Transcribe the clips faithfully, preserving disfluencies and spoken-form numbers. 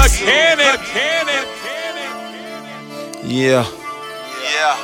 The Cannon. Yeah. Yeah.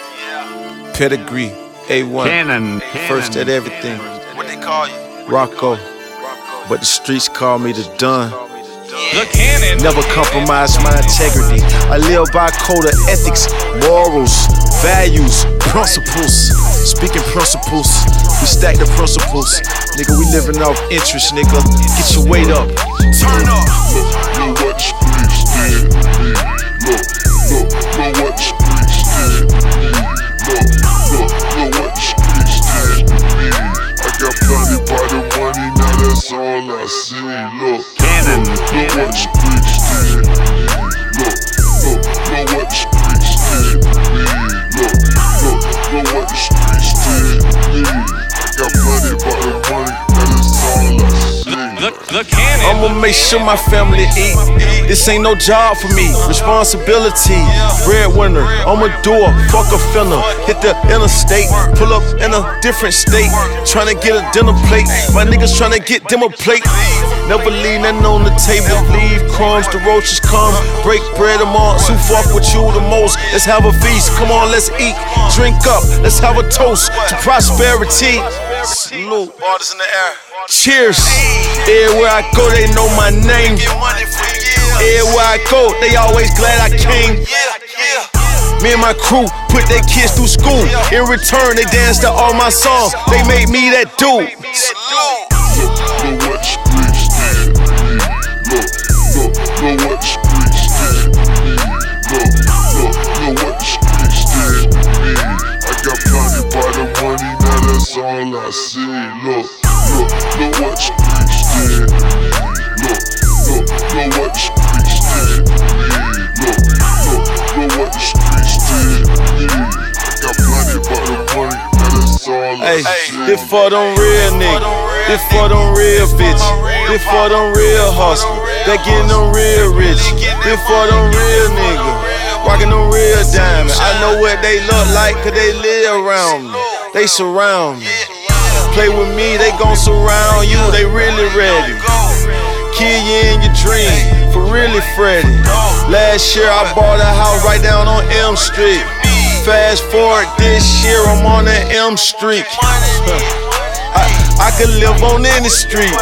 Yeah. Pedigree. A one. Cannon. First at everything. What they call you? Rocco. But the streets call me the Don. The Cannon. Never compromise my integrity. I live by a code of ethics, morals, values, principles. Speaking principles, we stack the principles. Nigga, we living off interest, nigga. Get your weight up. Turn up. Look, look what the streets did to me. Look, look, look what the streets did to me. Look, look, look what the streets did to me. I got blinded by the money, now that's all I see. Look, Cannon. look, look what the streets did to me. Look, look, look what the streets did to me. Look, look, look what the streets did to me. I got blinded by the money, now that's all I see. The, the Cannon. I'ma make sure my family eat. This ain't no job for me. Responsibility. Breadwinner. I'ma do a fuck a finna. Hit the interstate. Pull up in a different state. Tryna get a dinner plate. My niggas tryna get them a plate. Never leave nothing on the table. Leave crumbs, the roaches come. Break bread amongst who fuck with you the most. Let's have a feast. Come on, let's eat. Drink up. Let's have a toast to prosperity. Salute. Waters in the air. Cheers. Everywhere I go, they know my name. Get money for years. Everywhere I go, they always glad I came. Yeah, yeah. Me and my crew put their kids through school. In return, they danced to all my songs. They made me that dude. Salute. Look, look what the streets did to me. Look, look, look what the streets did to me. Look, look, look what the streets did to me. I got blinded by the money, now that's all I see. Look, look, look what the streets did to me. Look, look, look what the streets did to me. Look, look, look what the streets did to me. I got blinded by the money, now that's all I Hey, see. this for them real niggas. This for them real bitches. This for them real hustlers. They getting them real rich. This for them real niggas. Rockin' them real diamonds. I know what they look like, cause they live around me. They surround me. Play with me, they gon' surround you. They really ready. Kill you in your dream, for really Freddy. Last year I bought a house right down on M Street. Fast forward this year, I'm on that M Street. I, I could live on any street.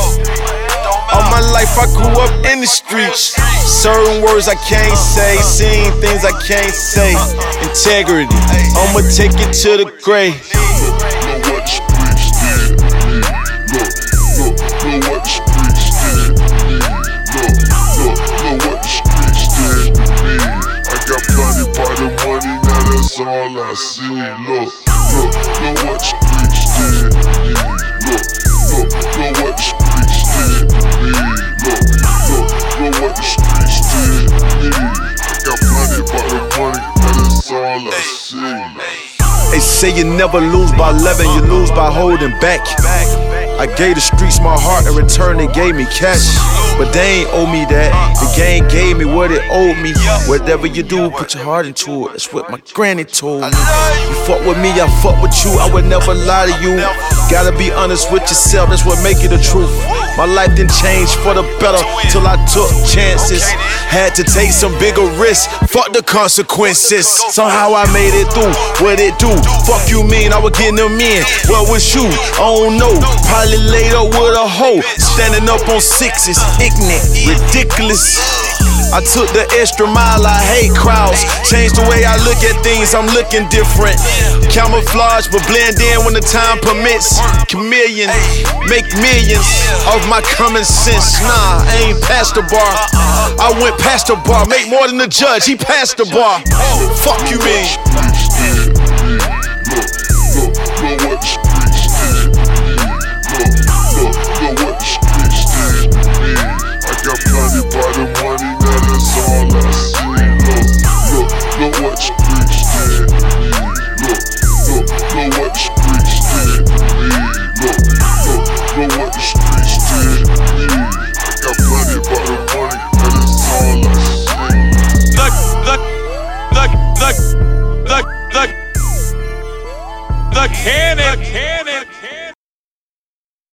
All my life I grew up in the streets. Certain words I can't say, seeing things I can't say. Integrity, I'ma take it to the grave. Look, look what the streets did to me. Look, look, look what the streets did to me. Look, look, look what the streets did to me. I got blinded by the money, now that's all I see. Look, look, look what the streets did to me. Look, look, look what the streets did to me. Look, look, look what the streets did to me. I got blinded by the money, now that's all I see. They say you never lose by loving, you lose by holding back. I gave the streets my heart, in return they gave me cash. But they ain't owe me that, the game gave me what it owed me. Whatever you do, put your heart into it, that's what my granny told me. You fuck with me, I fuck with you, I would never lie to you. Gotta be honest with yourself, that's what make it the truth. My life didn't change for the better till I took chances. Had to take some bigger risks, fuck the consequences. Somehow I made it through, what it do? Fuck you mean, I was getting them in. What was you? I don't know. Probably laid up with a hoe, standing up on sixes. Ignorant, ridiculous. I took the extra mile, I hate crowds. Changed the way I look at things, I'm looking different. Camouflage, but blend in when the time permits. Chameleon, make millions of my common sense. Nah, I ain't past the bar. I went past the bar, make more than the judge, he passed the bar. Fuck you mean? Look, look, look what the streets did to me. Look, look, look what the streets did to me. I got blinded by the money, now that's all I see. Look, look, look what the streets did to me. Look, look, look what the streets did to me. Look, look, look what the streets did to me. I got blinded by the money, now that's all I see. The, the, the, the, the, the, the Cannon.